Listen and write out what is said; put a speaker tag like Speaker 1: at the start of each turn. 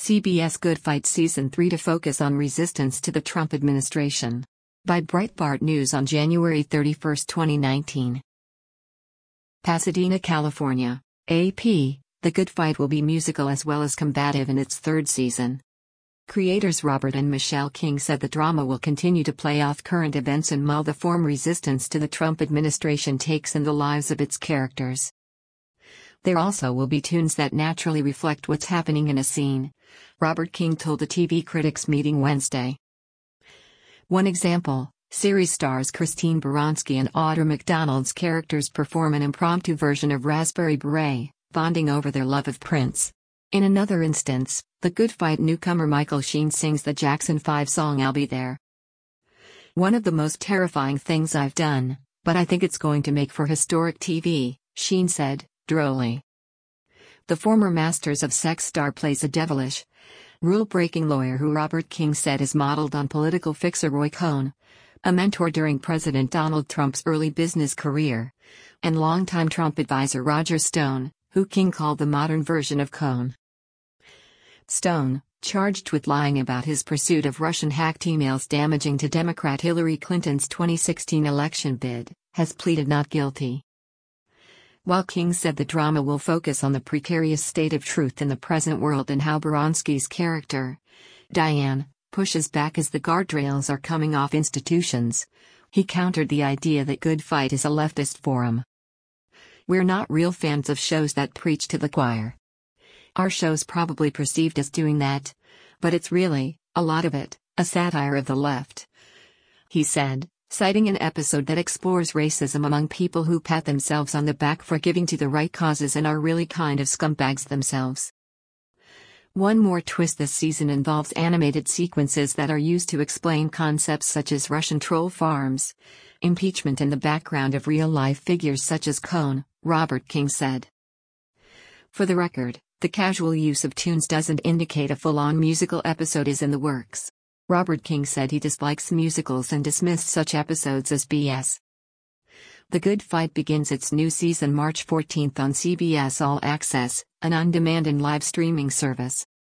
Speaker 1: CBS Good Fight Season 3 to focus on resistance to the Trump administration. By Breitbart News on January 31, 2019. Pasadena, California. AP, The Good Fight will be musical as well as combative in its third season. Creators Robert and Michelle King said the drama will continue to play off current events and mull the form resistance to the Trump administration takes in the lives of its characters. There also will be tunes that naturally reflect what's happening in a scene, Robert King told the TV Critics meeting Wednesday. One example, series stars Christine Baranski and Audra McDonald's characters perform an impromptu version of Raspberry Beret, bonding over their love of Prince. In another instance, The Good Fight newcomer Michael Sheen sings the Jackson 5 song I'll Be There. One of the most terrifying things I've done, but I think it's going to make for historic TV, Sheen said, drolly. The former Masters of Sex star plays a devilish, rule-breaking lawyer who Robert King said is modeled on political fixer Roy Cohn, a mentor during President Donald Trump's early business career, and longtime Trump advisor Roger Stone, who King called the modern version of Cohn. Stone, charged with lying about his pursuit of Russian-hacked emails damaging to Democrat Hillary Clinton's 2016 election bid, has pleaded not guilty. While King said the drama will focus on the precarious state of truth in the present world and how Baranski's character, Diane, pushes back as the guardrails are coming off institutions, he countered the idea that Good Fight is a leftist forum. We're not real fans of shows that preach to the choir. Our show's probably perceived as doing that, but it's really, a lot of it, a satire of the left, he said, citing an episode that explores racism among people who pat themselves on the back for giving to the right causes and are really kind of scumbags themselves. One more twist this season involves animated sequences that are used to explain concepts such as Russian troll farms, impeachment and the background of real-life figures such as Cohn, Robert King said. For the record, the casual use of tunes doesn't indicate a full-on musical episode is in the works. Robert King said he dislikes musicals and dismissed such episodes as BS. The Good Fight begins its new season March 14 on CBS All Access, an on-demand and live streaming service.